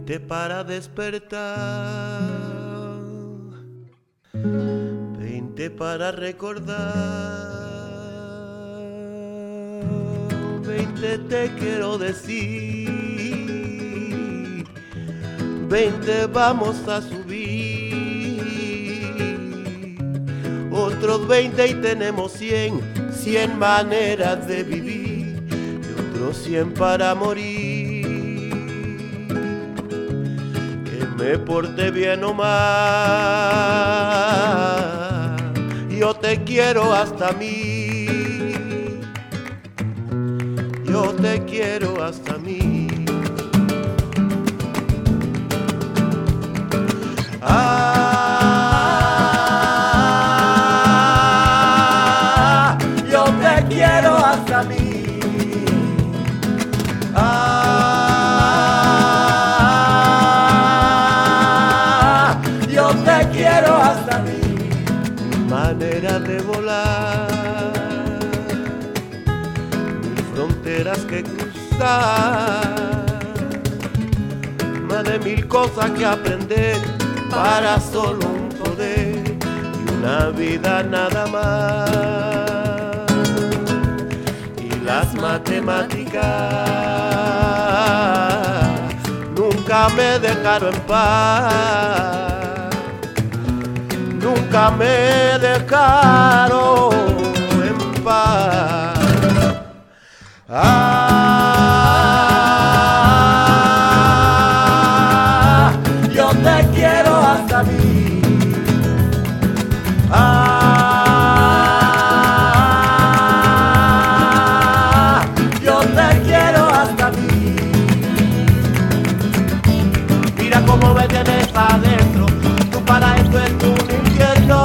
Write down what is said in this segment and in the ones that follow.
20 para despertar, 20 para recordar, 20 te quiero decir, 20 vamos a subir, otros 20 y tenemos 100, 100 maneras de vivir, y otros 100 para morir. Me porte bien o mal, yo te quiero hasta mí, yo te quiero hasta mí. Yo te quiero hasta mí. Yo te quiero hasta mí. Manera de volar, mil fronteras que cruzar, más de 1000 cosas que aprender para solo un poder y una vida nada más. Y las matemáticas nunca me dejaron en paz, nunca me dejaron en paz. Yo te quiero hasta mí. Yo te quiero hasta mí. Mira cómo me tienes adentro, tú para esto es un infierno.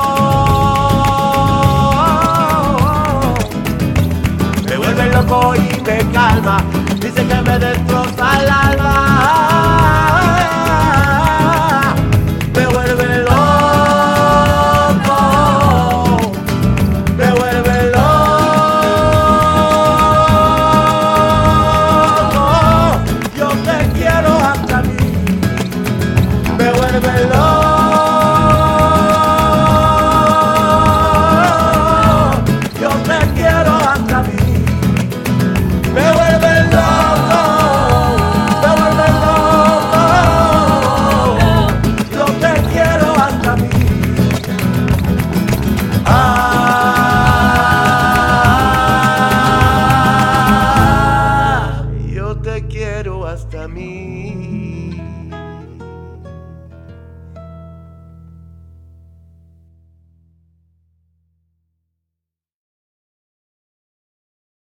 Me vuelve loco y me calma, dice que me destroza el alma. Me vuelve loco, me vuelve loco. Yo te quiero hasta mí, me vuelve loco. Yo te quiero hasta mí, me vuelve